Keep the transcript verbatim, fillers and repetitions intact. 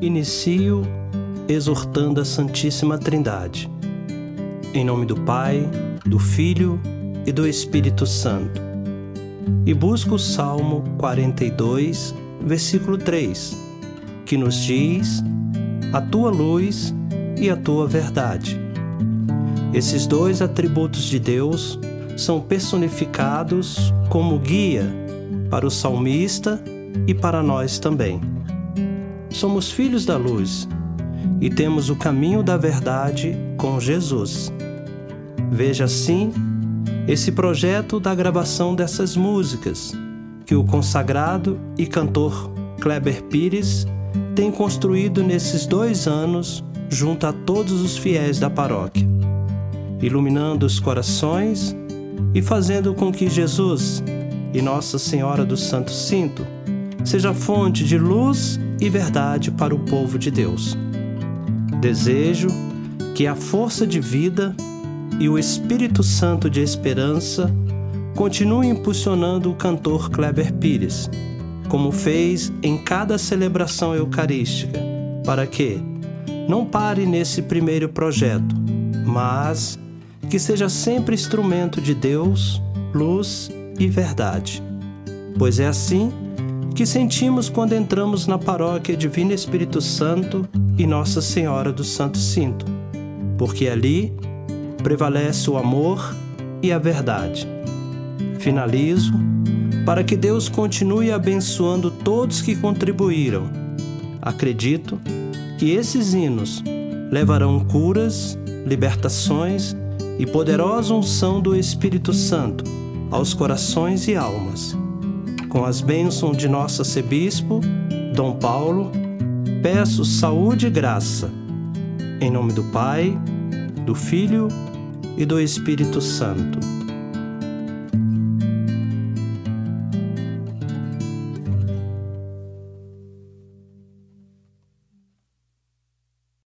Inicio exortando a Santíssima Trindade. Em nome do Pai, do Filho e do Espírito Santo. E busco o Salmo quarenta e dois, versículo três, que nos diz: a tua luz e a tua verdade. Esses dois atributos de Deus são personificados como guia para o salmista e para nós também. Somos filhos da luz e temos o caminho da verdade com Jesus. Veja assim esse projeto da gravação dessas músicas que o consagrado e cantor Kleber Pires tem construído nesses dois anos junto a todos os fiéis da paróquia, iluminando os corações e fazendo com que Jesus e Nossa Senhora do Santo Cinto seja fonte de luz e verdade para o povo de Deus. Desejo que a força de vida e o Espírito Santo de esperança continuem impulsionando o cantor Kleber Pires, como fez em cada celebração eucarística, para que não pare nesse primeiro projeto, mas que seja sempre instrumento de Deus, luz e verdade. Pois é assim que sentimos quando entramos na paróquia Divino Espírito Santo e Nossa Senhora do Santo Cinto, porque ali prevalece o amor e a verdade. Finalizo para que Deus continue abençoando todos que contribuíram. Acredito que esses hinos levarão curas, libertações e poderosa unção do Espírito Santo aos corações e almas. Com as bênçãos de nosso arcebispo, Dom Paulo, peço saúde e graça. Em nome do Pai, do Filho e do Espírito Santo.